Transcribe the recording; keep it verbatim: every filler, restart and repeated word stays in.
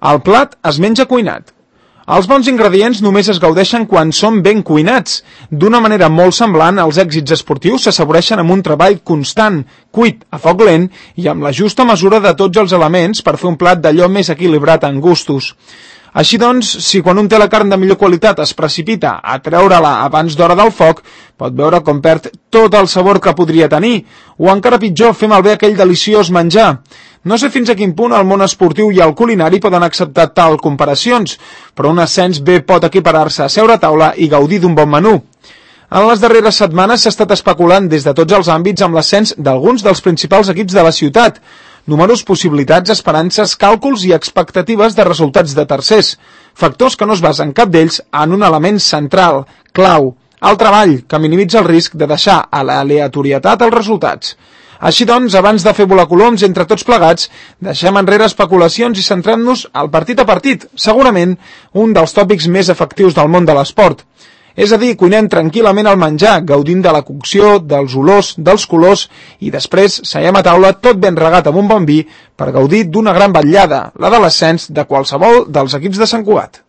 El plat es menja cuinat. Els bons ingredients només es gaudeixen quan són ben cuinats. D'una manera molt semblant, els èxits esportius s'assaboreixen amb un treball constant, cuit a foc lent i amb la justa mesura de tots els elements per fer un plat d'allò més equilibrat en gustos. Així doncs, si quan un té la carn de millor qualitat es precipita a treure-la abans d'hora del foc, pot veure com perd tot el sabor que podria tenir, o encara pitjor, fer malbé aquell deliciós menjar. No sé fins a quin punt el món esportiu i el culinari poden acceptar tal comparacions, però un ascens bé pot equiparar-se a seure a taula i gaudir d'un bon menú. En les darreres setmanes s'ha estat especulant des de tots els àmbits amb l'ascens d'alguns dels principals equips de la ciutat. Números, possibilitats, esperances, càlculs i expectatives de resultats de tercers. Factors que no es basen cap d'ells en un element central, clau, el treball, que minimitza el risc de deixar a l'aleatorietat els resultats. Així doncs, abans de fer volar coloms entre tots plegats, deixem enrere especulacions i centrem-nos al partit a partit, segurament un dels tòpics més efectius del món de l'esport. És a dir, cuinem tranquil·lament el menjar, gaudint de la cocció, dels olors, dels colors, i després seiem a taula tot ben regat amb un bon vi per gaudir d'una gran vetllada, la de l'ascens de qualsevol dels equips de Sant Cugat.